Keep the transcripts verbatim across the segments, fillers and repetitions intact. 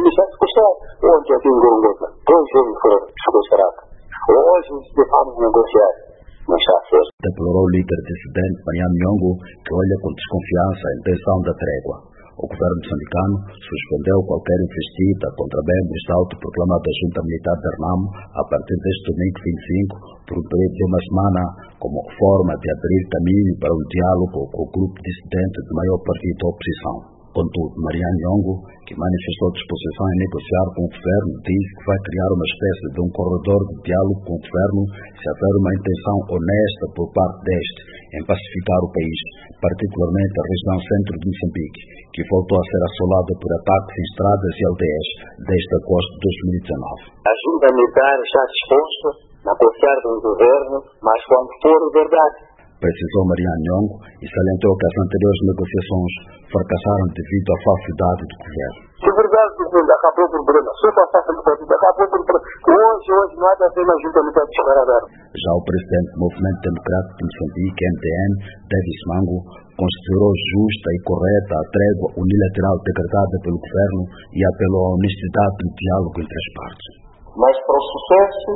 comissão de custódia. Ontem aqui em Gorongota, dois jovens foram sequestrados. Hoje vamos negociar. Não está certo. Deplorou o líder dissidente Mariano Nyong'o, que olha com desconfiança a intenção da trégua. O governo moçambicano suspendeu qualquer investida contra membros da autoproclamada Junta Militar de Renamo a partir deste domingo vinte e cinco, por um período de uma semana, como forma de abrir caminho para um diálogo com o grupo dissidente do maior partido da oposição. Contudo, Mariano Nyong'o, que manifestou disposição em negociar com o governo, diz que vai criar uma espécie de um corredor de diálogo com o governo se houver uma intenção honesta por parte deste em pacificar o país, particularmente a região centro de Moçambique, que voltou a ser assolada por ataques em estradas e aldeias desde agosto de dois mil e dezenove. A Junta Militar está disposta a negociar com o governo, mas quando for verdade. Precisou Mariano Nyong'o e salientou que as anteriores negociações fracassaram devido à falsidade do governo. Se verdade, acabou o problema. Se passasse no partido, acabou o problema. Hoje, hoje, nada a ver na Junta Militar de Xararara. Já o presidente do Movimento Democrático de Moçambique, M D M, Davis Mango, considerou justa e correta a trégua unilateral decretada pelo governo e apelou à honestidade do diálogo entre as partes. Mas para o sucesso,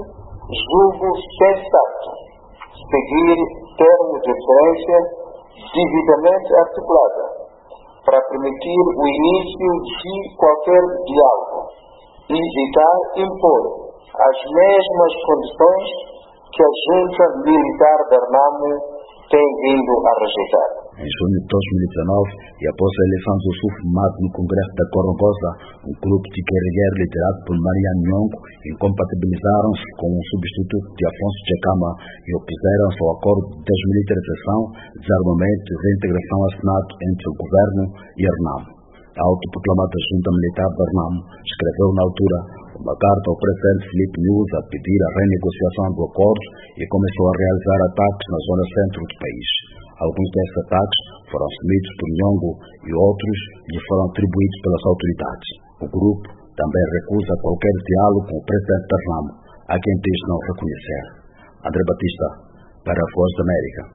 julgo sensato seguir termos de referência devidamente articulada para permitir o início de qualquer diálogo e evitar impor as mesmas condições que a Junta Militar de Renamo tem vindo a rejeitar. Em junho de dois mil e dezenove, e após a eleição do Sul formado no Congresso da Gorongosa, um grupo de guerrilheiros liderado por Mariano Nyong'o incompatibilizaram-se com o substituto de Afonso Dhlakama e opuseram-se ao acordo de desmilitarização, desarmamento e reintegração assinado entre o governo e a Renamo. A autoproclamada Junta Militar de Renamo escreveu na altura uma carta ao presidente Filipe Nyusi a pedir a renegociação do acordo e começou a realizar ataques na zona centro do país. Alguns desses ataques foram assumidos por Nyong'o e outros lhe foram atribuídos pelas autoridades. O grupo também recusa qualquer diálogo com o presidente da Renamo, a quem diz não reconhecer. André Batista, para a Voz da América.